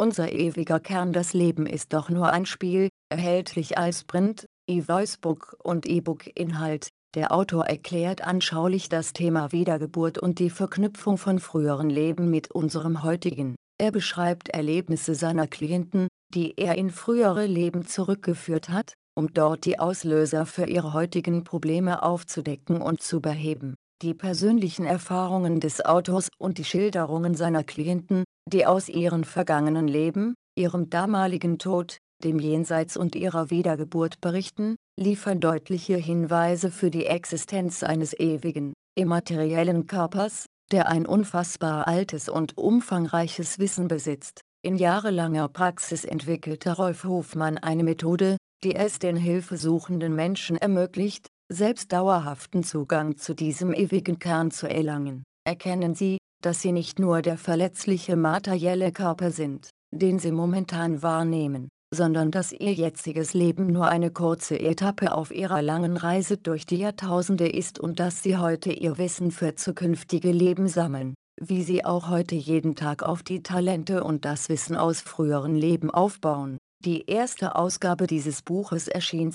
Unser ewiger Kern. Das Leben ist doch nur ein Spiel, erhältlich als Print, E-Voicebook und E-Book-Inhalt. Der Autor erklärt anschaulich das Thema Wiedergeburt und die Verknüpfung von früheren Leben mit unserem heutigen. Er beschreibt Erlebnisse seiner Klienten, die er in frühere Leben zurückgeführt hat, um dort die Auslöser für ihre heutigen Probleme aufzudecken und zu beheben. Die persönlichen Erfahrungen des Autors und die Schilderungen seiner Klienten, die aus ihren vergangenen Leben, ihrem damaligen Tod, dem Jenseits und ihrer Wiedergeburt berichten, liefern deutliche Hinweise für die Existenz eines ewigen, immateriellen Körpers, der ein unfassbar altes und umfangreiches Wissen besitzt. In jahrelanger Praxis entwickelte Rolf Hofmann eine Methode, die es den hilfesuchenden Menschen ermöglicht, selbst dauerhaften Zugang zu diesem ewigen Kern zu erlangen. Erkennen Sie, dass Sie nicht nur der verletzliche materielle Körper sind, den Sie momentan wahrnehmen, sondern dass Ihr jetziges Leben nur eine kurze Etappe auf Ihrer langen Reise durch die Jahrtausende ist und dass Sie heute Ihr Wissen für zukünftige Leben sammeln, wie Sie auch heute jeden Tag auf die Talente und das Wissen aus früheren Leben aufbauen. Die erste Ausgabe dieses Buches erschien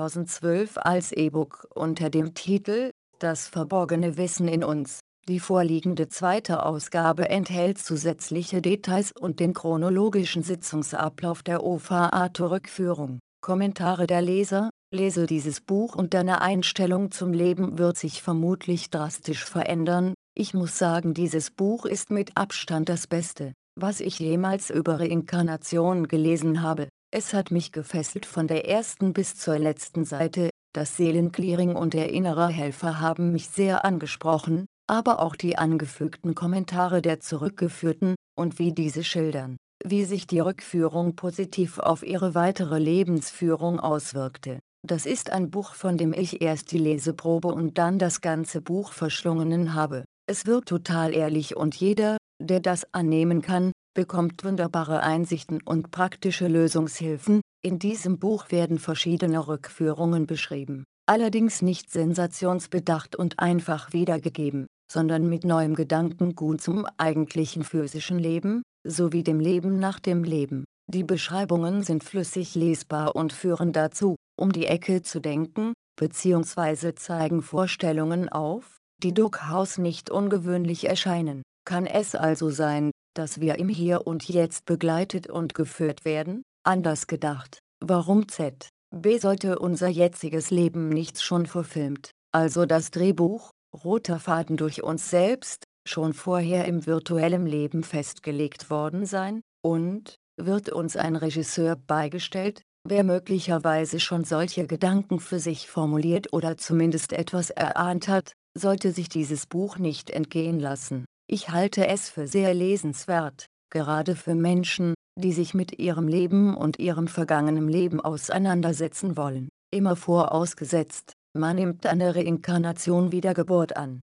2012 als E-Book unter dem Titel »Das verborgene Wissen in uns«. Die vorliegende zweite Ausgabe enthält zusätzliche Details und den chronologischen Sitzungsablauf der OVA zur Rückführung. Kommentare der Leser: Lese dieses Buch und deine Einstellung zum Leben wird sich vermutlich drastisch verändern. Ich muss sagen, dieses Buch ist mit Abstand das Beste, was ich jemals über Reinkarnation gelesen habe. Es hat mich gefesselt von der ersten bis zur letzten Seite. Das Seelenclearing und der innere Helfer haben mich sehr angesprochen, aber auch die angefügten Kommentare der Zurückgeführten, und wie diese schildern, wie sich die Rückführung positiv auf ihre weitere Lebensführung auswirkte. Das ist ein Buch, von dem ich erst die Leseprobe und dann das ganze Buch verschlungen habe. Es wirkt total ehrlich und jeder, der das annehmen kann, bekommt wunderbare Einsichten und praktische Lösungshilfen. In diesem Buch werden verschiedene Rückführungen beschrieben, allerdings nicht sensationsbedacht und einfach wiedergegeben, sondern mit neuem Gedankengut zum eigentlichen physischen Leben, sowie dem Leben nach dem Leben. Die Beschreibungen sind flüssig lesbar und führen dazu, um die Ecke zu denken, bzw. zeigen Vorstellungen auf, die durchaus nicht ungewöhnlich erscheinen. Kann es also sein, dass wir im Hier und Jetzt begleitet und geführt werden? Anders gedacht, warum B sollte unser jetziges Leben nicht schon verfilmt, also das Drehbuch, roter Faden durch uns selbst, schon vorher im virtuellen Leben festgelegt worden sein? Und wird uns ein Regisseur beigestellt, wer möglicherweise schon solche Gedanken für sich formuliert oder zumindest etwas erahnt hat, sollte sich dieses Buch nicht entgehen lassen. Ich halte es für sehr lesenswert, gerade für Menschen, die sich mit ihrem Leben und ihrem vergangenen Leben auseinandersetzen wollen. Immer vorausgesetzt, man nimmt eine Reinkarnation Wiedergeburt an.